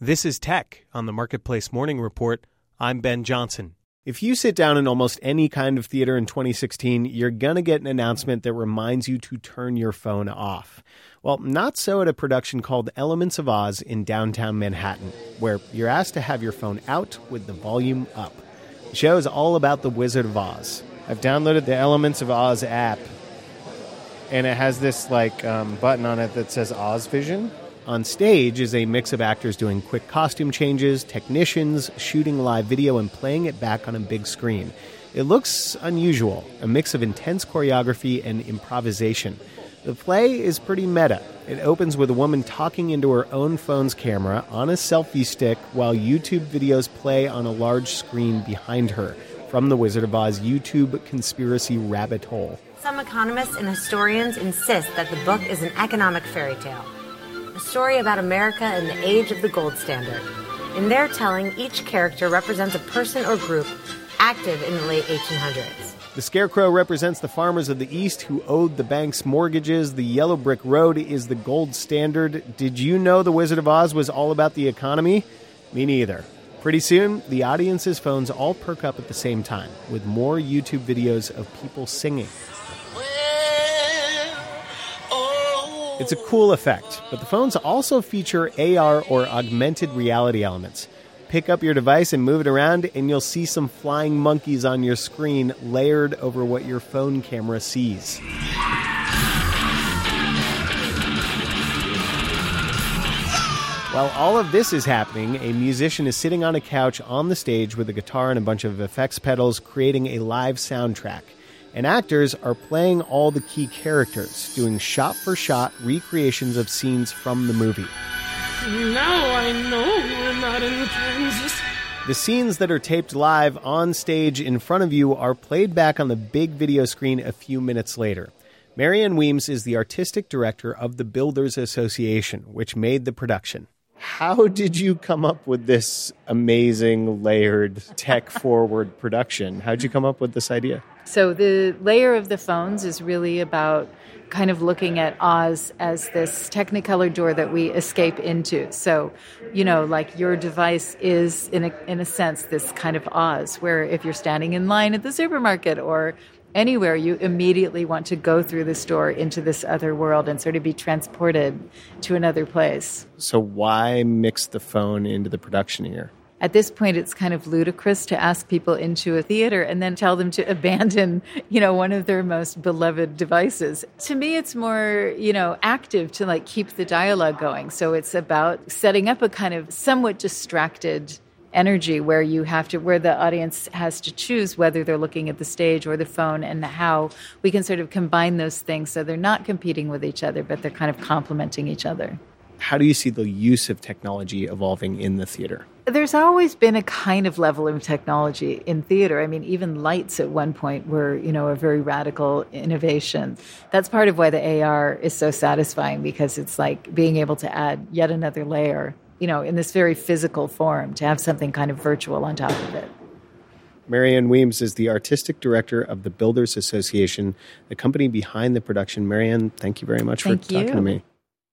This is Tech on the Marketplace Morning Report. I'm Ben Johnson. If you sit down in almost any kind of theater in 2016, you're going to get an announcement that reminds you to turn your phone off. Well, not so at a production called Elements of Oz in downtown Manhattan, where you're asked to have your phone out with the volume up. The show is all about the Wizard of Oz. I've downloaded the Elements of Oz app, and it has this button on it that says Oz Vision. On stage is a mix of actors doing quick costume changes, technicians shooting live video, and playing it back on a big screen. It looks unusual, a mix of intense choreography and improvisation. The play is pretty meta. It opens with a woman talking into her own phone's camera on a selfie stick while YouTube videos play on a large screen behind her from the Wizard of Oz YouTube conspiracy rabbit hole. Some economists and historians insist that the book is an economic fairy tale. A story about America in the age of the gold standard. In their telling, each character represents a person or group active in the late 1800s. The Scarecrow represents the farmers of the East who owed the bank's mortgages. The yellow brick road is the gold standard. Did you know the Wizard of Oz was all about the economy? Me neither. Pretty soon, the audience's phones all perk up at the same time, with more YouTube videos of people singing. It's a cool effect, but the phones also feature AR or augmented reality elements. Pick up your device and move it around, and you'll see some flying monkeys on your screen layered over what your phone camera sees. While all of this is happening, a musician is sitting on a couch on the stage with a guitar and a bunch of effects pedals, creating a live soundtrack. And actors are playing all the key characters, doing shot-for-shot recreations of scenes from the movie. Now I know we're not in Kansas. The scenes that are taped live on stage in front of you are played back on the big video screen a few minutes later. Marianne Weems is the artistic director of the Builders Association, which made the production. How did you come up with this amazing, layered, tech-forward production? How'd you come up with this idea? So the layer of the phones is really about kind of looking at Oz as this Technicolor door that we escape into. So, like your device is, in a sense, this kind of Oz, where if you're standing in line at the supermarket or anywhere, you immediately want to go through this door into this other world and sort of be transported to another place. So why mix the phone into the production here? At this point, it's kind of ludicrous to ask people into a theater and then tell them to abandon, one of their most beloved devices. To me, it's more, active to keep the dialogue going. So it's about setting up a kind of somewhat distracted energy where the audience has to choose whether they're looking at the stage or the phone, and how we can sort of combine those things so they're not competing with each other, but they're kind of complementing each other. How do you see the use of technology evolving in the theater? There's always been a kind of level of technology in theater. I mean, even lights at one point were, a very radical innovation. That's part of why the AR is so satisfying, because it's like being able to add yet another layer, in this very physical form, to have something kind of virtual on top of it. Marianne Weems is the artistic director of the Builders Association, the company behind the production. Marianne, thank you very much for talking to me.